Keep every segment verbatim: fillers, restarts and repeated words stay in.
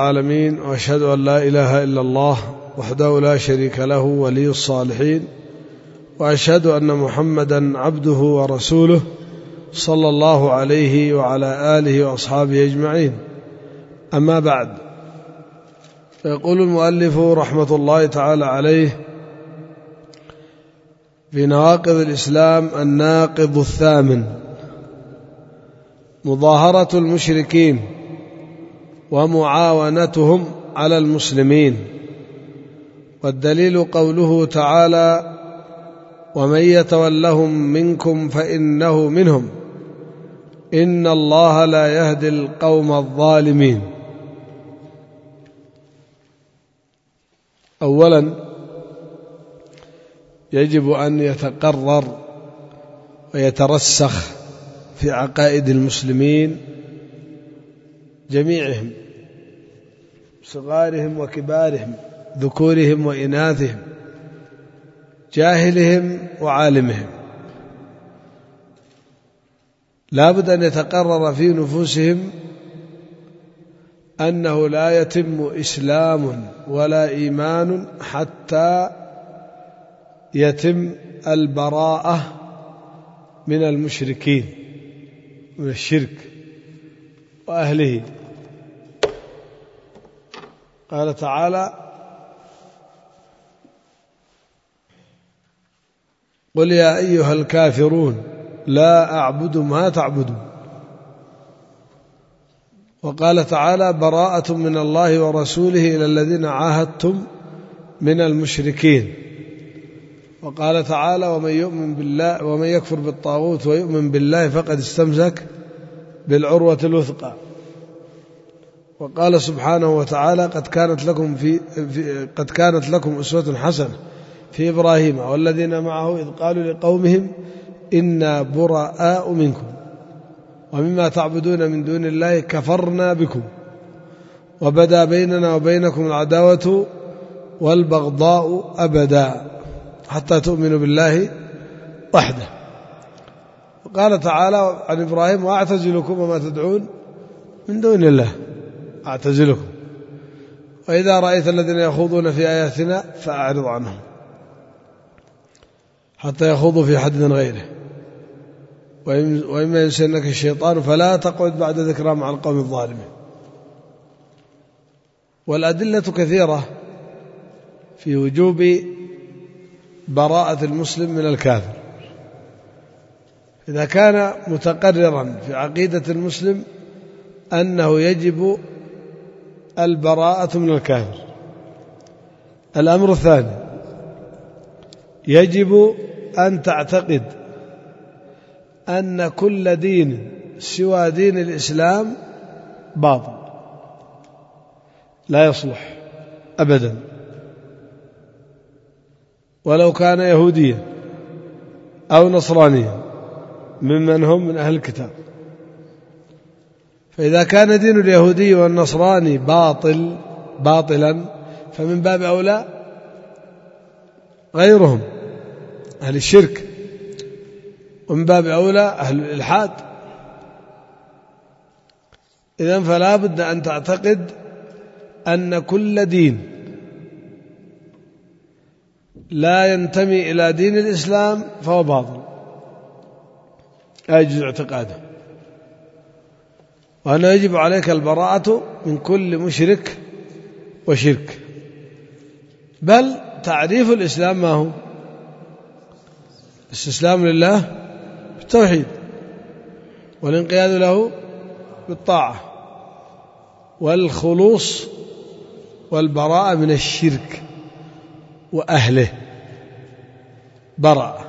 العالمين، وأشهد أن لا إله إلا الله وحده لا شريك له ولي الصالحين، وأشهد أن محمدا عبده ورسوله صلى الله عليه وعلى آله وأصحابه أجمعين. أما بعد، فيقول المؤلف رحمة الله تعالى عليه في نواقض الإسلام: الناقض الثامن مظاهرة المشركين ومعاونتهم على المسلمين. والدليل قوله تعالى: ومن يتولهم منكم فإنه منهم إن الله لا يهدي القوم الظالمين. أولا، يجب أن يتقرر ويترسخ في عقائد المسلمين جميعهم، صغارهم وكبارهم، ذكورهم وإناثهم، جاهلهم وعالمهم، لا بد أن يتقرر في نفوسهم أنه لا يتم إسلام ولا إيمان حتى يتم البراءة من المشركين، من الشرك وأهله. قال تعالى: قل يا أيها الكافرون لا أعبد ما تعبدون. وقال تعالى: براءة من الله ورسوله إلى الذين عاهدتم من المشركين. وقال تعالى: ومن يؤمن بالله ومن يكفر بالطاغوت ويؤمن بالله فقد استمسك بالعروة الوثقى. وقال سبحانه وتعالى: قد كانت لكم في, في قد كانت لكم أسوة حسنة في إبراهيم والذين معه إذ قالوا لقومهم إنا براء منكم ومما تعبدون من دون الله كفرنا بكم وبدا بيننا وبينكم العداوة والبغضاء أبدا حتى تؤمنوا بالله وحده. وقال تعالى عن إبراهيم: وأعتزلكم وما تدعون من دون الله أعتزلكم وإذا رأيت الذين يخوضون في آياتنا فأعرض عنهم حتى يخوضوا في حديث غيره وإما ينسينك الشيطان فلا تقعد بعد ذكرى مع القوم الظالمين. والأدلة كثيرة في وجوب براءة المسلم من الكافر. إذا كان متقررا في عقيدة المسلم أنه يجب البراءة من الكافر. الأمر الثاني، يجب أن تعتقد أن كل دين سوى دين الإسلام باطل لا يصلح أبدا، ولو كان يهوديا أو نصرانيا ممن هم من أهل الكتاب. فإذا كان دين اليهودي والنصراني باطل باطلا فمن باب أولى غيرهم أهل الشرك، ومن باب أولى أهل الإلحاد. إذن فلا بد أن تعتقد أن كل دين لا ينتمي إلى دين الإسلام فهو باطل لا يجوز اعتقاده، وأنه يجب عليك البراءة من كل مشرك وشرك. بل تعريف الإسلام ما هو؟ الاستسلام لله بالتوحيد والانقياد له بالطاعة والخلوص والبراءة من الشرك وأهله براءة.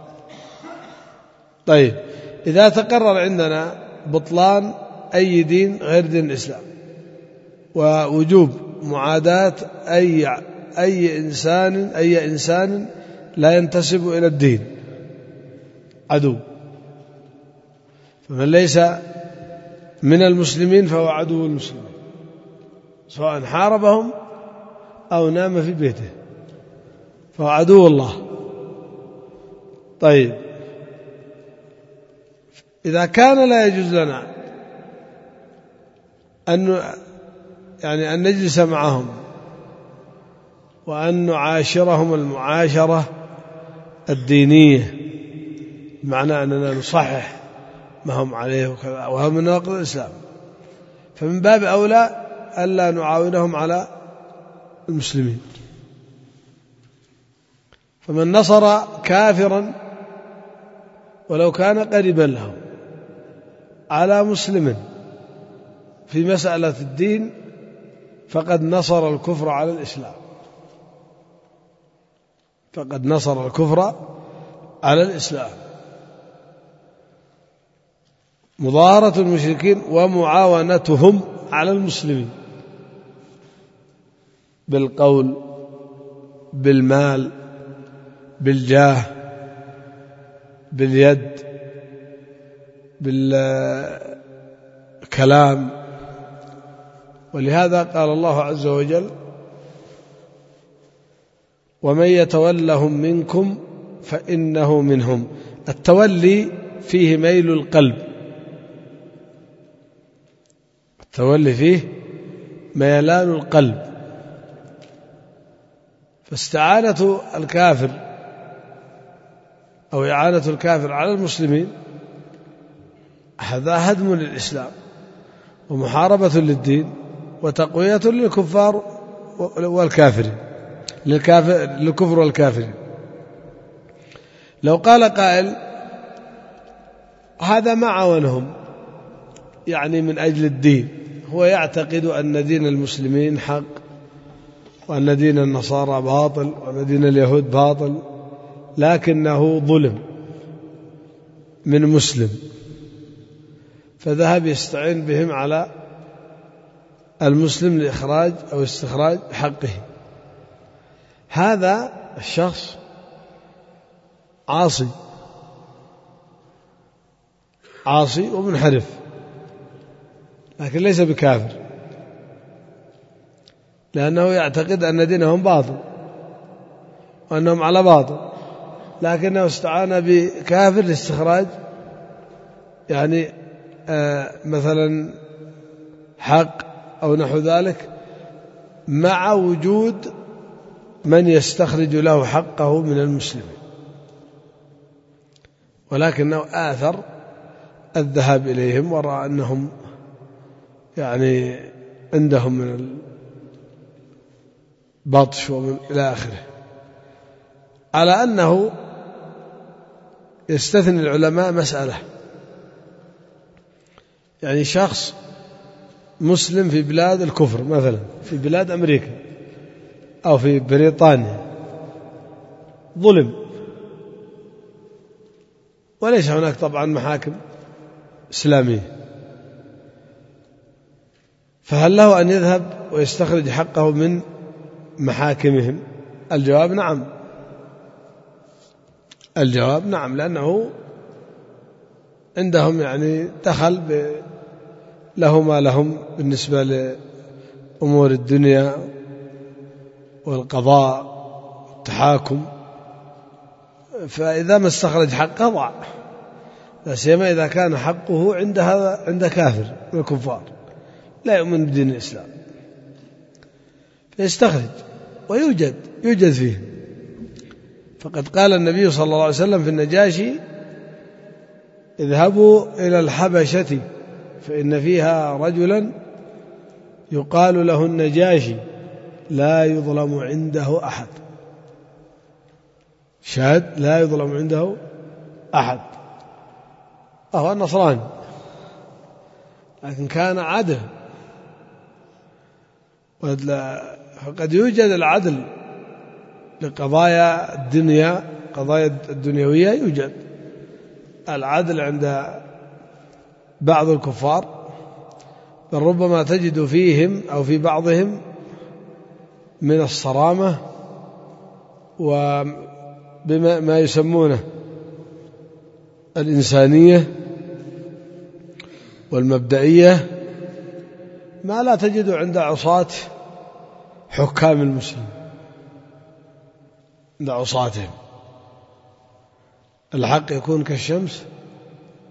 طيب، إذا تقرر عندنا بطلان أي دين غير دين الإسلام ووجوب معاداة أي أي إنسان أي إنسان لا ينتسب إلى الدين عدو، فمن ليس من المسلمين فهو عدو المسلمين سواء حاربهم أو نام في بيته فهو عدو الله. طيب، إذا كان لا يجوز لنا أن يعني أن نجلس معهم وأن نعاشرهم المعاشرة الدينية، بمعنى أننا نصحح ما هم عليه وكذا، وهم من نواقض الإسلام، فمن باب أولى ألا نعاونهم على المسلمين. فمن نصر كافرا ولو كان قريبا له على مسلم في مسألة الدين فقد نصر الكفر على الإسلام، فقد نصر الكفر على الإسلام. مظاهرة المشركين ومعاونتهم على المسلمين بالقول، بالمال، بالجاه، باليد، بالكلام. ولهذا قال الله عز وجل: ومن يتولهم منكم فإنه منهم. التولي فيه ميل القلب، التولي فيه ميلان القلب. فاستعانة الكافر أو إعانة الكافر على المسلمين هذا هدم للإسلام ومحاربة للدين وتقوية للكفار والكافرين، للكفر والكافرين. لو قال قائل: هذا ما عاونهم يعني من أجل الدين، هو يعتقد أن دين المسلمين حق، وأن دين النصارى باطل، وأن دين اليهود باطل، لكنه ظلم من مسلم، فذهب يستعين بهم على المسلم لإخراج أو استخراج حقه. هذا الشخص عاصي عاصي ومنحرف، لكن ليس بكافر، لأنه يعتقد أن دينهم باطل وأنهم على باطل، لكنه استعان بكافر لاستخراج يعني آه مثلا حق أو نحو ذلك، مع وجود من يستخرج له حقه من المسلمين، ولكنه آثر الذهاب إليهم ورأى أنهم يعني عندهم من البطش ومن إلى آخره. على أنه يستثني العلماء مسألة، يعني شخص مسلم في بلاد الكفر، مثلا في بلاد أمريكا أو في بريطانيا، ظلم وليس هناك طبعا محاكم إسلامية، فهل له أن يذهب ويستخرج حقه من محاكمهم؟ الجواب نعم، الجواب نعم، لأنه عندهم يعني دخل له ما لهم بالنسبة لأمور الدنيا والقضاء والتحاكم، فإذا ما استخرج حقه ضاع، لا سيما إذا كان حقه عند هذا عند كافر من الكفار لا يؤمن بدين الإسلام، فيستخرج ويوجد يوجد فيه. فقد قال النبي صلى الله عليه وسلم في النجاشي: اذهبوا إلى الحبشة فإن فيها رجلا يقال له النجاشي لا يظلم عنده أحد. شاهد: لا يظلم عنده أحد، وهو النصراني، لكن كان عدل. فقد يوجد العدل لقضايا الدنيا، قضايا الدنيوية يوجد العدل عند بعض الكفار، بل ربما تجد فيهم أو في بعضهم من الصرامة وبما ما يسمونه الإنسانية والمبدئية ما لا تجد عند عصاة حكام المسلمين، عند عصاتهم الحق يكون كالشمس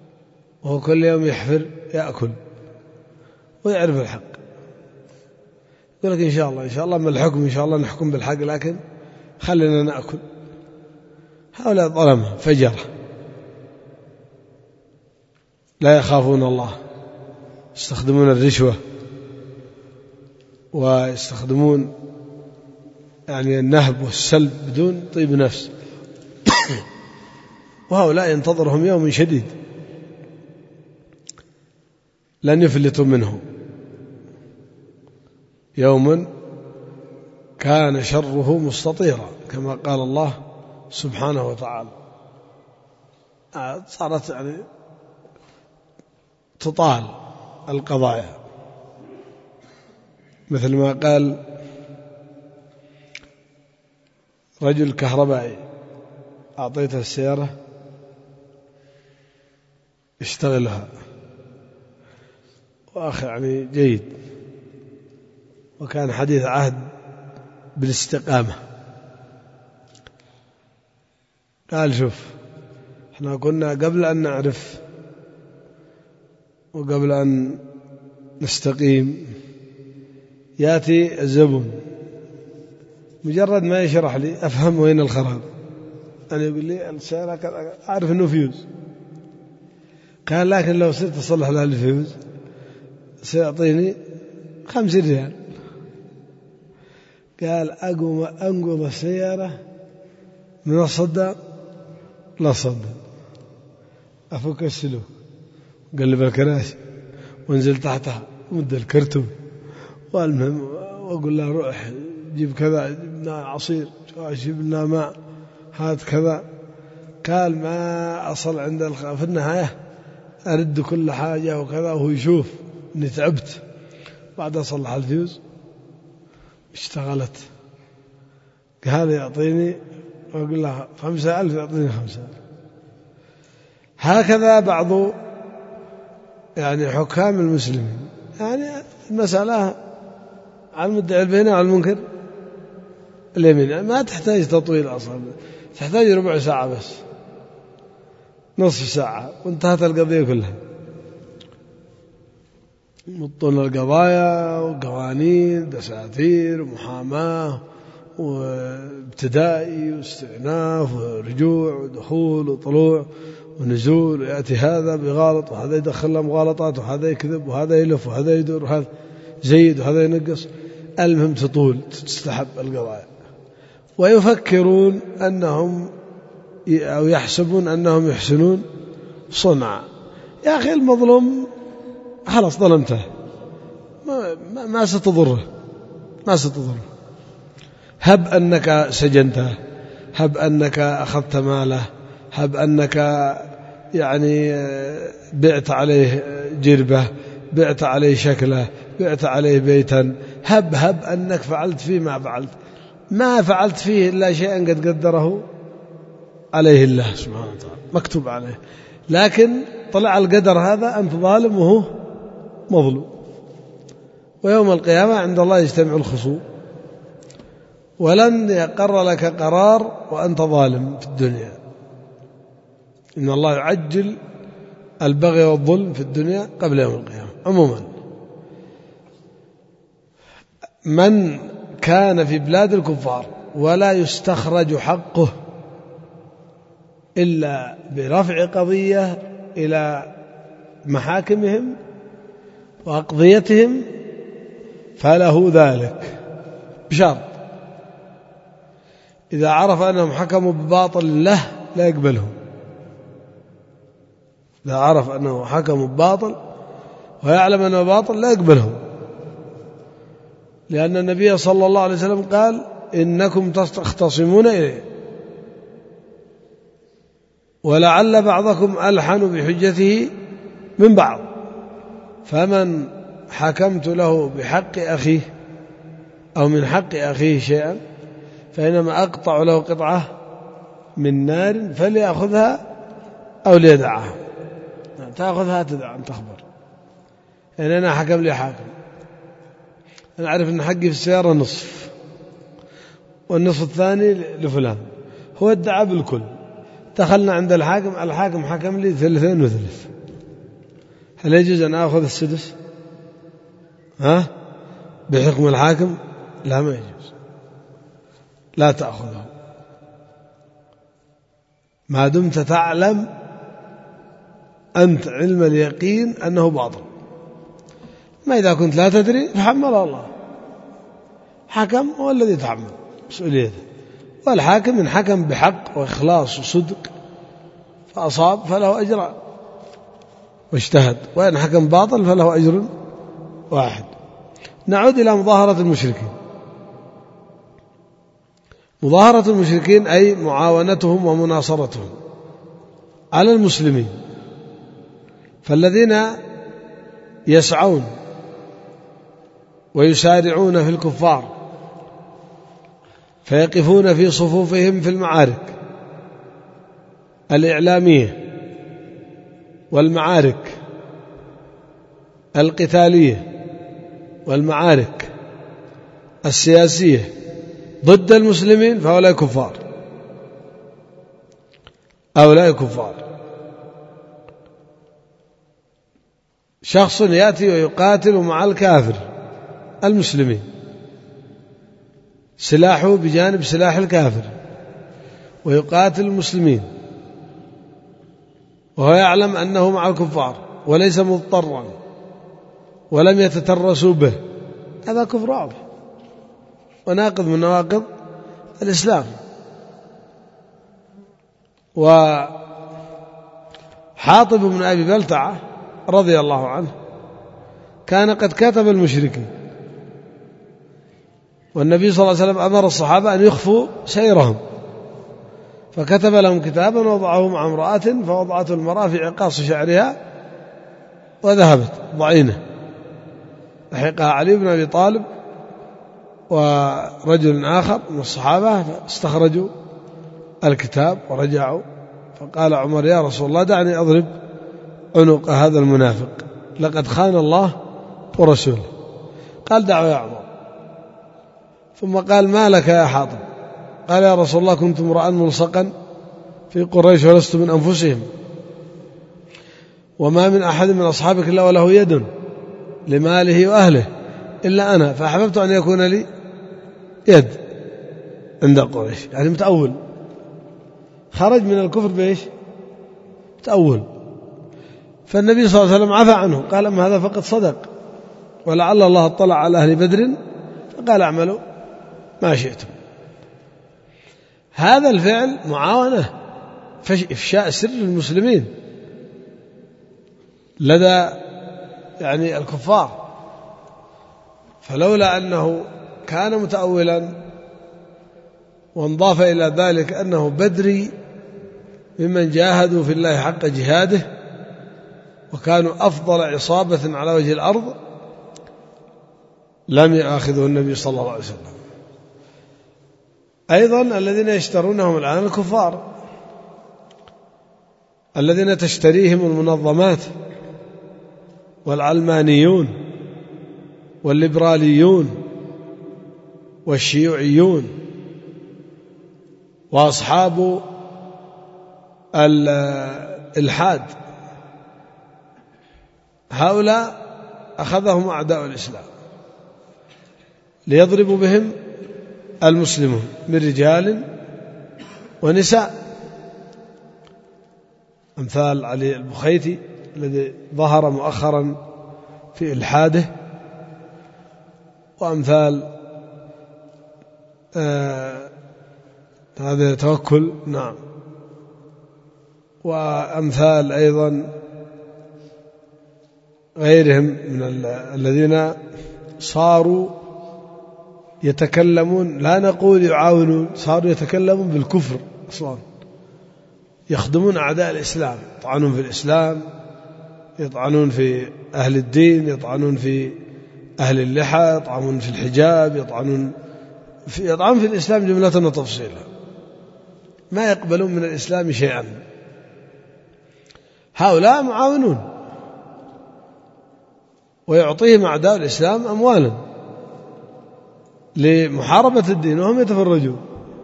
وهو كل يوم يحفر يأكل ويعرف الحق، يقول لك إن شاء الله إن شاء الله من الحكم إن شاء الله نحكم بالحق، لكن خلينا نأكل. هؤلاء ظلمة فجرة لا يخافون الله، يستخدمون الرشوة ويستخدمون يعني النهب والسلب بدون طيب نفس. وهؤلاء ينتظرهم يوم شديد لن يفلتوا منه، يوم كان شره مستطيرا كما قال الله سبحانه وتعالى. صارت يعني تطال القضايا، مثل ما قال رجل كهربائي أعطيته السيارة اشتغلها، وأخ يعني جيد وكان حديث عهد بالاستقامة. قال شوف احنا كنا قبل أن نعرف وقبل أن نستقيم يأتي الزبون مجرد ما يشرح لي أفهم وين الخراب، أنا يقول لي السيارة أعرف أنه فيوز. قال لكن لو صرت أصلح له الفيوز سيعطيني خمسين ريال. قال أقوم أنقض السيارة من الصدام لا صدام، أفك السلوك قلب الكراسي وانزل تحتها ومد الكرتون، والمهم وأقول له روح جيب كذا، جبنا عصير، جيب لنا ماء، هات كذا. قال ما أصل عند الخ... في النهاية أرد كل حاجة وكذا، وهو يشوف إني تعبت. بعد أصلح الفيوز اشتغلت. قال يعطيني وأقول له خمسة ألف يعطيني خمسة ألف. هكذا بعض يعني حكام المسلمين، يعني المسألة على المدعي البينة وعلى المنكر اليمين، يعني ما تحتاج تطويل أصلا، تحتاج ربع ساعة بس، نصف ساعة وانتهت القضية كلها. مطلنا القضايا وقوانين دساتير ومحاماة وابتدائي واستئناف ورجوع ودخول وطلوع ونزول، ويأتي هذا بغلط وهذا يدخل له مغالطات وهذا يكذب وهذا يلف وهذا يدور وهذا زيد وهذا ينقص. المهم تطول تستحب القضايا، ويفكرون أنهم أو يحسبون أنهم يحسنون صنعا. يا أخي المظلوم خلاص ظلمته، ما, ما, ما ستضره ما ستضره هب أنك سجنته، هب أنك أخذت ماله، هب أنك يعني بعت عليه جربة، بعت عليه شكله، بعت عليه بيتا، هب هب أنك فعلت فيه ما فعلت، ما فعلت فيه إلا شيئا قد قدره عليه الله سبحانه وتعالى مكتوب عليه، لكن طلع القدر هذا أنت ظالم وهو مظلوم. ويوم القيامة عند الله يجتمع الخصوم، ولن يقر لك قرار وأنت ظالم في الدنيا. إن الله يعجل البغي والظلم في الدنيا قبل يوم القيامة. عموما من كان في بلاد الكفار ولا يستخرج حقه إلا برفع قضية إلى محاكمهم وأقضيتهم فله ذلك بشرط إذا عرف أنهم حكموا بباطل له لا يقبلهم. إذا عرف أنه حكموا بباطل ويعلم أنه باطل لا يقبلهم، لأن النبي صلى الله عليه وسلم قال إنكم تختصمون إليه ولعل بعضكم ألحن بحجته من بعض، فمن حكمت له بحق أخيه أو من حق أخيه شيئا فإنما أقطع له قطعة من نار فليأخذها أو ليدعها. تأخذها تدع أن تخبر، يعني أنا حكم لي حاكم، أنا أعرف أن حقي في السيارة نصف والنصف الثاني لفلان، هو ادعى بالكل، دخلنا عند الحاكم، الحاكم حكم لي ثلثين وثلث، هل يجوز أن أخذ السدس؟ ها؟ بحكم الحاكم لا، ما يجوز، لا تأخذه ما دمت تعلم أنت علم اليقين أنه باطل. ما إذا كنت لا تدري فحمل الله، حكم هو الذي يتحمل مسؤوليته، والحاكم إن حكم بحق وإخلاص وصدق فأصاب فله أجر واجتهد، وإن حكم باطل فله أجر واحد. نعود إلى مظاهرة المشركين. مظاهرة المشركين أي معاونتهم ومناصرتهم على المسلمين، فالذين يسعون ويسارعون في الكفار فيقفون في صفوفهم في المعارك الإعلامية والمعارك القتالية والمعارك السياسية ضد المسلمين فهؤلاء كفار، هؤلاء كفار. شخص يأتي ويقاتل مع الكافر المسلمين، سلاحه بجانب سلاح الكافر، ويقاتل المسلمين وهو يعلم أنه مع الكفار وليس مضطرا ولم يتترسوا به، هذا كفر واضح وناقض من نواقض الإسلام. وحاطب بن أبي بلتعة رضي الله عنه كان قد كتب المشركين، والنبي صلى الله عليه وسلم أمر الصحابة أن يخفوا سيرهم، فكتب لهم كتابا ووضعه مع امرأة فوضعته المرأة في عقاص شعرها وذهبت ضعينة، لحقها علي بن أبي طالب ورجل آخر من الصحابة فاستخرجوا الكتاب ورجعوا، فقال عمر يا رسول الله دعني أضرب عنق هذا المنافق لقد خان الله ورسوله. قال دعوا يا عمر. ثم قال ما لك يا حاطب؟ قال يا رسول الله كنت امرأ ملصقا في قريش ولست من أنفسهم، وما من أحد من أصحابك إلا وله يد لماله وأهله إلا أنا، فأحببت أن يكون لي يد عند قريش، يعني متأول، خرج من الكفر بإيش؟ متأول. فالنبي صلى الله عليه وسلم عفى عنه، قال أما هذا فقد صدق، ولعل الله اطلع على أهل بدر فقال اعملوا ما شئتم. هذا الفعل معاونة إفشاء سر المسلمين لدى يعني الكفار، فلولا أنه كان متأولا وانضاف إلى ذلك أنه بدري ممن جاهدوا في الله حق جهاده وكانوا أفضل عصابة على وجه الأرض لم يأخذه النبي صلى الله عليه وسلم. أيضا الذين يشترونهم الآن الكفار الذين تشتريهم المنظمات والعلمانيون والليبراليون والشيوعيون وأصحاب الإلحاد، هؤلاء أخذهم أعداء الإسلام ليضربوا بهم المسلمون من رجال ونساء، أمثال علي البخيتي الذي ظهر مؤخرا في إلحاده، وأمثال آه هذا التوكل، نعم، وأمثال أيضا غيرهم من الذين صاروا يتكلمون، لا نقول يعاونون، صاروا يتكلمون بالكفر أصلا، يخدمون أعداء الإسلام، يطعنون في الإسلام، يطعنون في أهل الدين، يطعنون في أهل اللحى، يطعنون في الحجاب، يطعنون في, يطعنون في الإسلام جملة وتفصيلا، ما يقبلون من الإسلام شيئا. هؤلاء معاونون ويعطيهم أعداء الإسلام أموالا لمحاربة الدين وهم يتفرجون،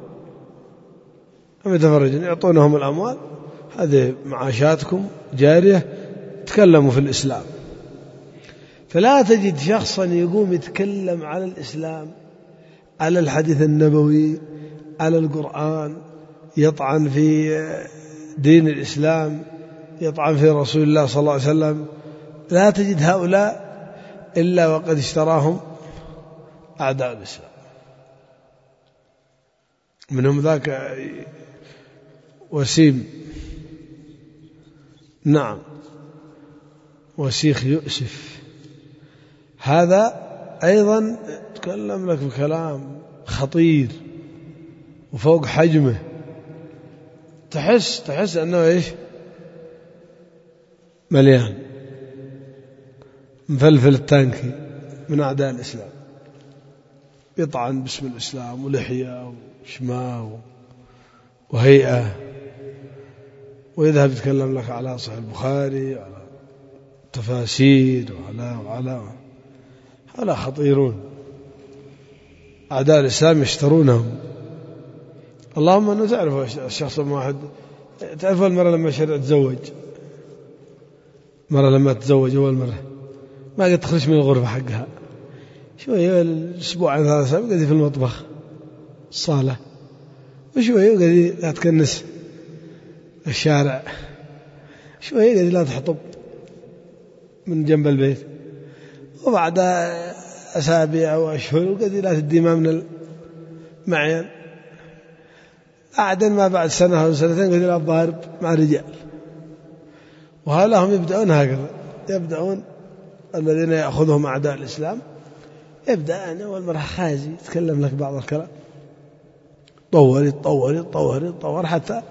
هم يتفرجون يعطونهم الأموال، هذه معاشاتكم جارية، تكلموا في الإسلام. فلا تجد شخصا يقوم يتكلم على الإسلام، على الحديث النبوي، على القرآن، يطعن في دين الإسلام، يطعن في رسول الله صلى الله عليه وسلم. لا تجد هؤلاء إلا وقد اشتراهم أعداء الإسلام. منهم ذاك وسيم، نعم، وشيخ يؤسف، هذا أيضا تكلم لك بكلام خطير وفوق حجمه، تحس تحس أنه إيش مليان مفلفل التانكي من أعداء الإسلام، يطعن باسم الإسلام ولحية وشماء وهيئة، ويذهب يتكلم لك على صحيح البخاري وعلى تفاسير وعلى وعلى هؤلاء خطيرون، أعداء الإسلام يشترونهم. اللهم أنه تعرف الشخص واحد، تعرف المرة لما شرع تزوج، مرة لما تزوج أول مرة ما قد تخرج من الغرفة حقها شوية، الأسبوع عن ثلاثة أسابيع قاعد في المطبخ الصالة، وشوية قاعد لا تكنس الشارع، شوية قاعد لا تحطب من جنب البيت، وبعد أسابيع أو أشهر قاعد لا تدي ما من المعين، بعدين ما بعد سنة أو سنتين قاعد لا تضارب مع رجال. وهؤلاء هم يبدأون هكذا، يبدأون الذين يأخذهم أعداء الإسلام، يبدأ أنا أول مرة خازي يتكلم لك بعض الكلام، طور يتطور يتطور يتطور حتى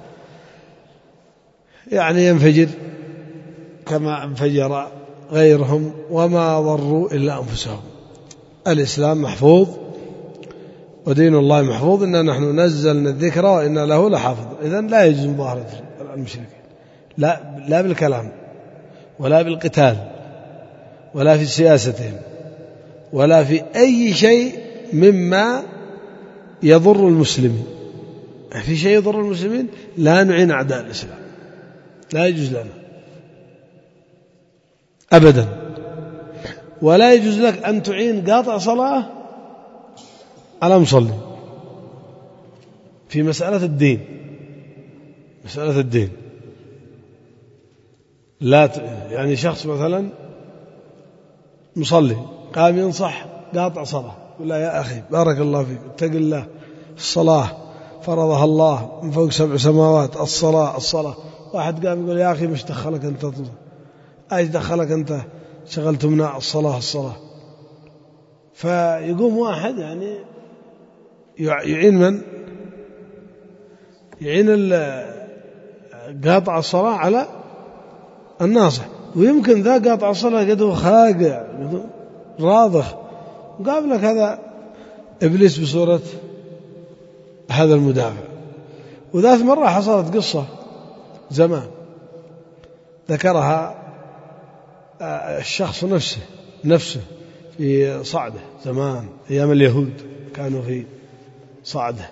يعني ينفجر كما انفجر غيرهم، وما ضروا إلا أنفسهم. الإسلام محفوظ ودين الله محفوظ، إنا نحن نزلنا الذكر وإنا له لحافظ. إذن لا يجوز مظاهرة المشركين، لا, لا بالكلام ولا بالقتال ولا في سياستهم ولا في أي شيء مما يضر المسلمين. في شيء يضر المسلمين لا نعين أعداء الإسلام، لا يجوز لنا أبدا. ولا يجوز لك أن تعين قاطع صلاة على مصلي في مسألة الدين، مسألة الدين لا ت... يعني شخص مثلا مصلي قام ينصح قاطع صلاة، يقول لا يا أخي بارك الله فيك اتق الله، الصلاة فرضها الله من فوق سبع سماوات، الصلاة الصلاة. واحد قام يقول يا أخي مش دخلك أنت، أيش دخلك أنت شغلتمنا الصلاة الصلاة. فيقوم واحد يعني يعين من يعين قاطع الصلاة على الناصح، ويمكن ذا قاطع الصلاة قد هو خاقع راضخ، وقابلك هذا إبليس بصورة هذا المدافع. وذات مرة حصلت قصة زمان ذكرها الشخص نفسه نفسه في صعده زمان أيام اليهود، كانوا في صعده.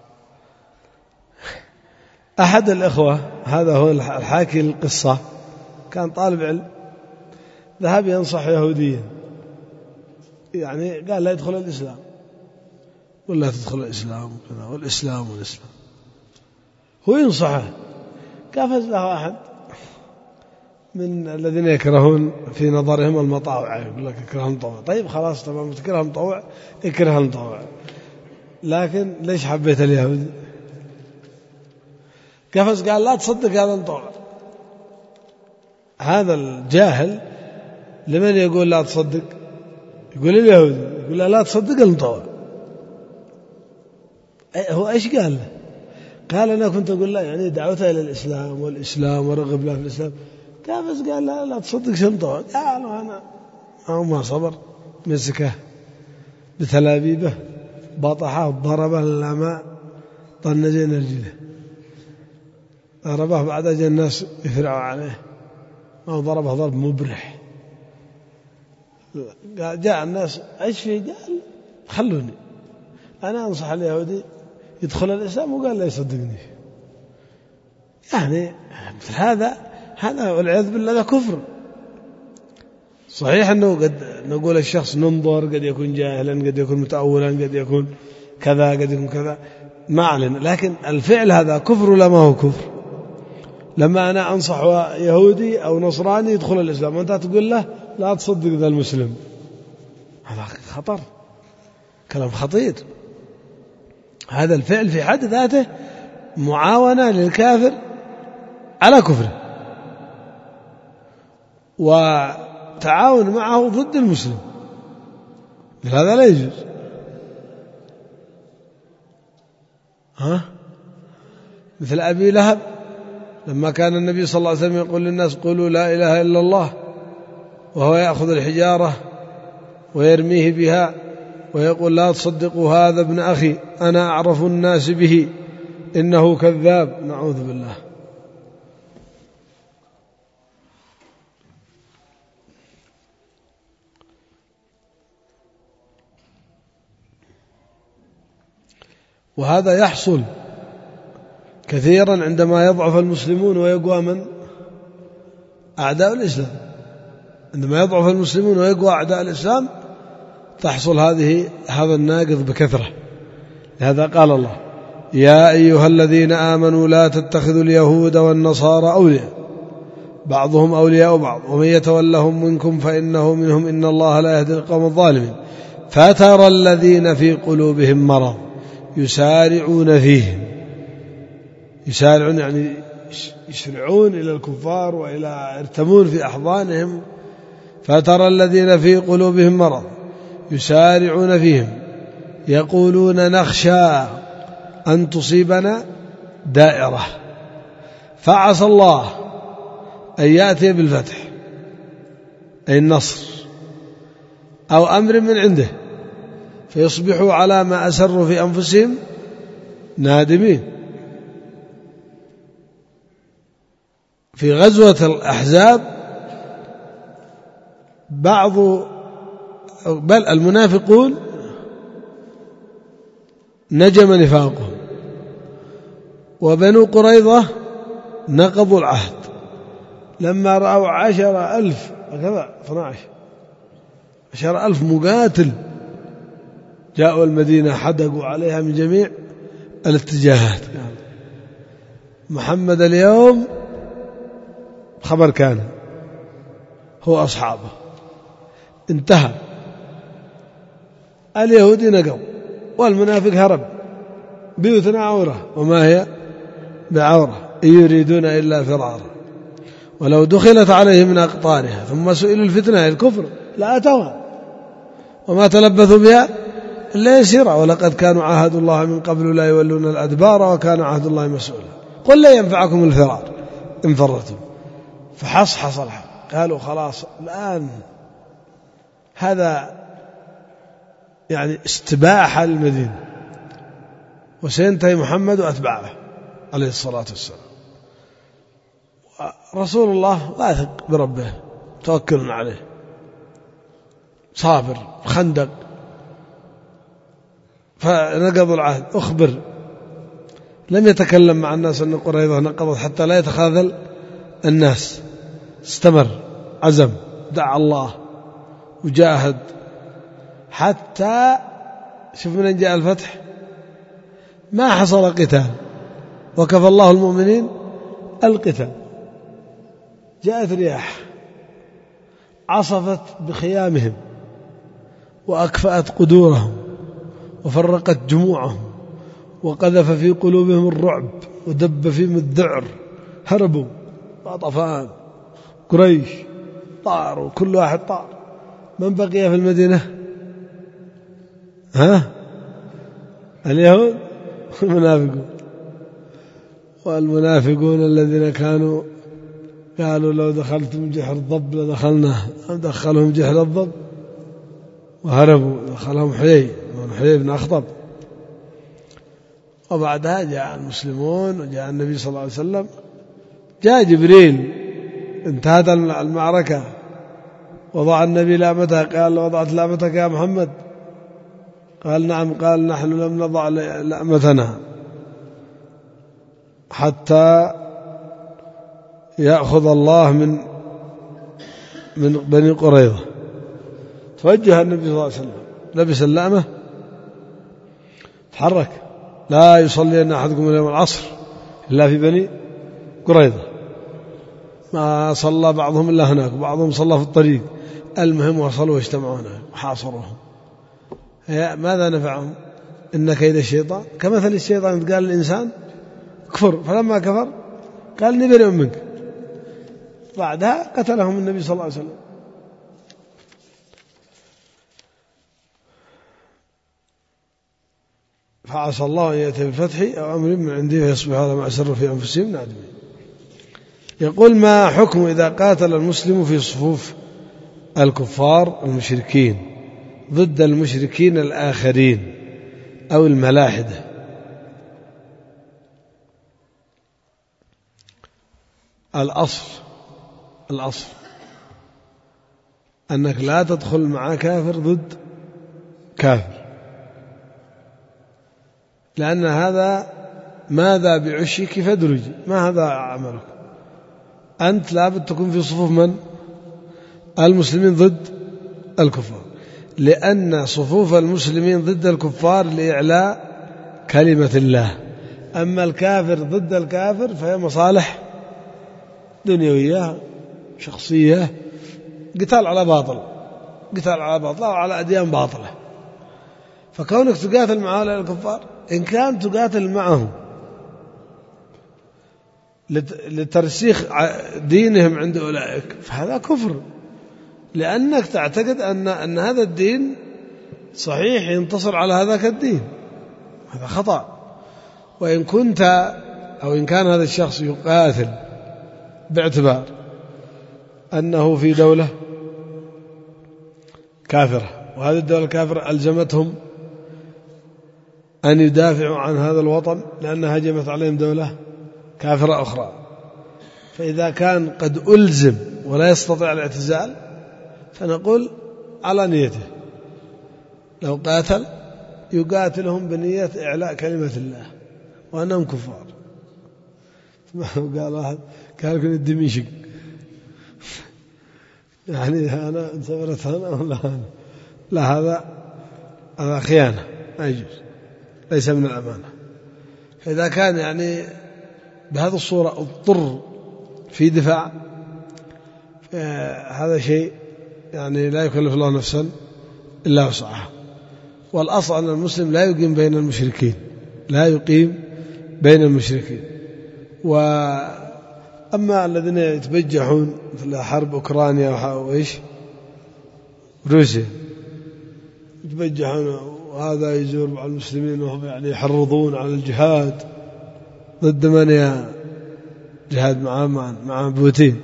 أحد الإخوة هذا هو الحاكي القصة كان طالب علم، ذهب ينصح يهوديا، يعني قال لا يدخل الإسلام ولا تدخل الإسلام والإسلام والإسلام، هو ينصحه. كافز له أحد من الذين يكرهون في نظرهم المطاوع، يقول لك اكره المطوع، طيب خلاص تمام تكره المطوع اكره المطوع، لكن ليش حبيت اليهودي؟ كافز قال لا تصدق هذا المطوع. هذا الجاهل لمن يقول لا تصدق؟ يقول اليهودي، يقول لا, لا تصدق المطوع. هو ايش قال له؟ قال أنا كنت أقول له يعني دعوته إلى الإسلام والإسلام ورغب له في الإسلام. كافز قال لا لا تصدق شمطه. قال أنا أو ما صبر، مسكه بثلابيبه بطحه ضربه للماء طنجين رجله، ضربه بعد أجل الناس يفرعوا عليه، ما ضربه ضرب مبرح. جاء الناس ايش فيه؟ قال خلوني أنا أنصح اليهودي يدخل الإسلام، وقال لا يصدقني. يعني مثل هذا هذا والعياذ بالله هذا كفر. صحيح أنه قد نقول الشخص ننظر، قد يكون جاهلا، قد يكون متأولا، قد يكون كذا، قد يكون كذا، ما علينا، لكن الفعل هذا كفر ولا ما هو كفر؟ لما أنا أنصح يهودي أو نصراني يدخل الإسلام وأنت تقول له لا تصدق ذا المسلم، هذا خطر، كلام خطير. هذا الفعل في حد ذاته معاونة للكافر على كفره، وتعاون معه ضد المسلم، هذا لا يجوز. ها؟ مثل أبي لهب لما كان النبي صلى الله عليه وسلم يقول للناس قولوا لا إله إلا الله، وهو يأخذ الحجارة ويرميه بها ويقول لا تصدقوا هذا ابن أخي أنا أعرف الناس به إنه كذاب، نعوذ بالله. وهذا يحصل كثيرا عندما يضعف المسلمون ويقوى من؟ أعداء الإسلام. عندما يضعف المسلمون ويقوى أعداء الإسلام تحصل هذه هذا الناقض بكثرة. لهذا قال الله يا أيها الذين آمنوا لا تتخذوا اليهود والنصارى أولياء بعضهم أولياء بعض ومن يتولهم منكم فإنه منهم إن الله لا يهدي القوم الظالمين فترى الذين في قلوبهم مرض يسارعون فيهم، يسارعون يعني يسرعون إلى الكفار وإلى يرتمون في أحضانهم، فترى الذين في قلوبهم مرض يسارعون فيهم يقولون نخشى أن تصيبنا دائرة فعسى الله أن يأتي بالفتح أي النصر أو أمر من عنده فيصبحوا على ما أسروا في أنفسهم نادمين. في غزوة الأحزاب بعض بل المنافقون نجم نفاقهم، وبنو قريظة نقضوا العهد لما رأوا عشر ألف كذا اثنا عشر عشر ألف مقاتل جاءوا المدينة حدقوا عليها من جميع الاتجاهات. محمد اليوم خبر كان هو أصحابه انتهى، اليهودي نقض والمنافق هرب، بيوتنا عورة وما هي بعورة إن يريدون إلا فرارا ولو دخلت عليهم من أقطارها ثم سئلوا الفتنة الكفر لا أتوها وما تلبثوا بها إلا يسيرا ولقد كانوا عاهدوا الله من قبل لا يولون الأدبار وكان عهد الله مسؤولا قل لا ينفعكم الفرار إن فرتم. فحصحص الحق قالوا خلاص الآن هذا يعني استباحة للمدينة وسينتهي محمد وأتباعه عليه الصلاة والسلام. رسول الله واثق بربه توكل عليه صابر خندق فنقضوا العهد. أخبر لم يتكلم مع الناس أن قريظة نقضت حتى لا يتخاذل الناس، استمر عزم دعا الله وجاهد حتى شوف من جاء الفتح ما حصل قتال وكفى الله المؤمنين القتال. جاءت رياح عصفت بخيامهم وأكفأت قدورهم وفرقت جموعهم وقذف في قلوبهم الرعب ودب فيهم الذعر، هربوا طفان قريش طاروا كل واحد طار. من بقي في المدينة؟ ها؟ اليهود والمنافقون. والمنافقون الذين كانوا قالوا لو دخلتم جحر الضب لدخلناه دخلهم جحر الضب وهربوا دخلهم حيي حيي بن أخطب. وبعدها جاء المسلمون وجاء النبي صلى الله عليه وسلم، جاء جبريل انتهت المعركة وضع النبي لامته قال وضعت لامتك يا محمد؟ قال نعم. قال نحن لم نضع لامتنا حتى يأخذ الله من من بني قريظة، توجه النبي صلى الله عليه وسلم لبس اللامة تحرك، لا يصلي أن أحدكم اليوم العصر إلا في بني قريظة، ما صلى بعضهم إلا هناك وبعضهم صلى في الطريق، المهم وصلوا واجتمعوا هناك وحاصروهم. ماذا نفعهم؟ إن كيد الشيطان كمثل الشيطان، قال الإنسان كفر، فلما كفر قال إني بريء منك، بعدها قتلهم النبي صلى الله عليه وسلم. فعسى الله أن يأتي بالفتح أو أمر من عنده فيصبح على ما أسروا في أنفسهم نادمين. يقول: ما حكم إذا قاتل المسلم في صفوف الكفار المشركين ضد المشركين الآخرين أو الملاحدة؟ الأصل الأصل أنك لا تدخل مع كافر ضد كافر، لأن هذا ماذا بعشك فادرج، ما هذا عملك. أنت لابد تكون في صفوف من؟ المسلمين ضد الكفار، لأن صفوف المسلمين ضد الكفار لإعلاء كلمة الله، أما الكافر ضد الكافر فهي مصالح دنيوية شخصية، قتال على باطل، قتال على باطل أو على أديان باطلة. فكونك تقاتل مع هؤلاء الكفار، إن كان تقاتل معهم لترسيخ دينهم عند أولئك فهذا كفر، لأنك تعتقد أن أن هذا الدين صحيح ينتصر على هذاك الدين، هذا خطأ. وإن كنت أو إن كان هذا الشخص يقاتل باعتبار أنه في دولة كافرة، وهذه الدولة الكافرة ألزمتهم أن يدافعوا عن هذا الوطن لأنها هجمت عليهم دولة كافرة أخرى، فإذا كان قد ألزم ولا يستطيع الاعتزال فنقول على نيته، لو قاتل يقاتلهم بنية إعلاء كلمة الله وأنهم كفار. قال واحد قال لكم الدمشق يعني أنا انسبرت أنا ولا أنا؟ لا، هذا هذا خيانة، ما يجوز، ليس من الأمانة. فإذا كان يعني بهذه الصورة اضطر في دفاع، هذا شيء يعني لا يكلف الله نفسا إلا وسعها. والأصل أن المسلم لا يقيم بين المشركين، لا يقيم بين المشركين. وأما الذين يتبجحون مثل حرب أوكرانيا وإيش روسيا، يتبجحون وهذا يزور مع المسلمين وهم يعني يحرضون على الجهاد ضد من؟ يا جهاد مع مع, مع بوتين،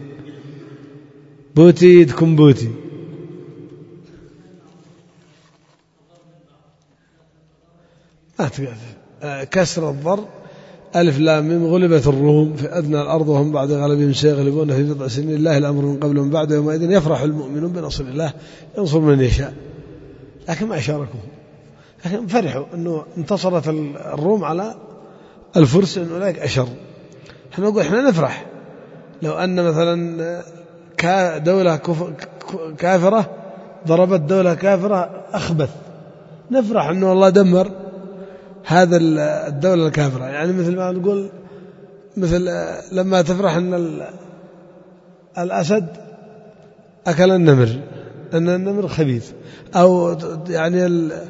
بوتي تكون بوتي. ما كسر الضر ألف لام ميم. غلبت الروم في أدنى الأرض وهم بعد غلبهم سيغلبون في بضع سنين، الله الأمر من قبل ومن بعد، يومئذ يفرح المؤمنون بنصر الله ينصر من يشاء. لكن ما أشاركوا، لكن فرحوا أنه انتصرت الروم على الفرس، أن أولئك أشر. احنا نقول احنا نفرح لو أن مثلا دولة كافرة ضربت دولة كافرة أخبث، نفرح أنه الله دمر هذا الدولة الكافرة. يعني مثل ما نقول مثل لما تفرح أن الأسد أكل النمر أن النمر خبيث، أو يعني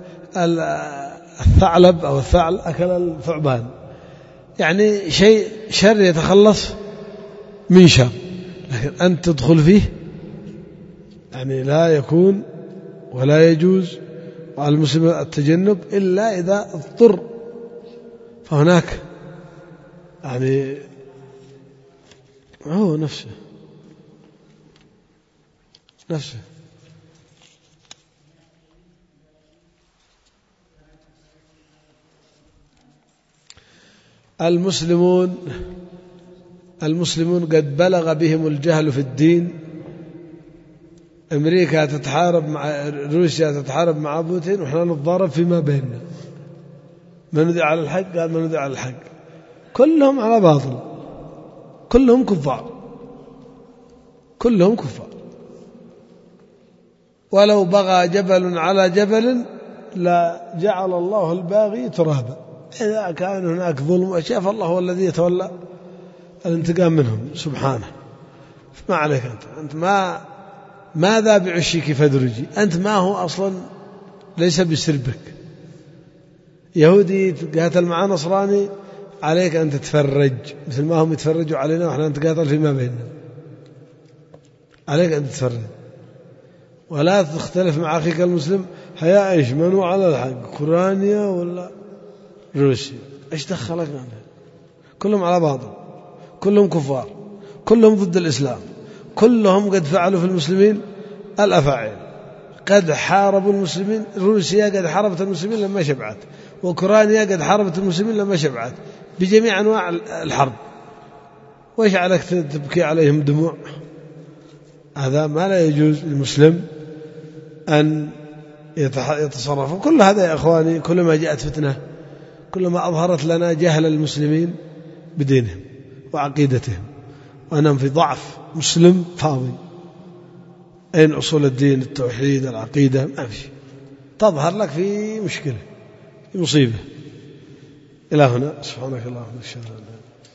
الثعلب أو الثعل أكل الثعبان، يعني شيء شر يتخلص من شر، لكن أن تدخل فيه يعني لا يكون ولا يجوز، وعلى المسلم التجنب إلا إذا اضطر. فهناك يعني هو نفسه نفسه المسلمون المسلمون قد بلغ بهم الجهل في الدين. أمريكا تتحارب مع روسيا، تتحارب مع بوتين، وإحنا نتضارب فيما بيننا. من ندعي على الحق قال من ندعي على الحق، كلهم على باطل، كلهم كفار، كلهم كفار. ولو بغى جبل على جبل لا جعل الله الباغي ترابا. إذا كان هناك ظلم وأشياء فالله هو الذي يتولى الانتقام منهم سبحانه. ما عليك أنت أنت ما ماذا بعشك فدرجي، أنت ما هو أصلا ليس بسربك. يهودي تقاتل مع نصراني عليك أن تتفرج مثل ما هم يتفرجوا علينا ونحن نتقاتل فيما بيننا، عليك أن تتفرج ولا تختلف مع أخيك المسلم. هيا إيش منو على الحق، أوكرانيا ولا روسيا؟ إيش دخلك عنه؟ كلهم على بعضهم، كلهم كفار، كلهم ضد الإسلام، كلهم قد فعلوا في المسلمين الأفاعيل، قد حاربوا المسلمين. روسيا قد حاربت المسلمين لما شبعت، وأوكرانيا قد حاربت المسلمين لما شبعت بجميع أنواع الحرب. وإيش عليك تبكي عليهم دموع؟ هذا ما لا يجوز للمسلم أن يتصرف. كل هذا يا أخواني كلما جاءت فتنة كلما أظهرت لنا جهل المسلمين بدينهم وعقيدتهم، وأنهم في ضعف. مسلم فاضي، أين أصول الدين؟ التوحيد، العقيدة، ما في شيء. تظهر لك في مشكلة، في مصيبة. إلى هنا سبحانك اللهم وبحمدك.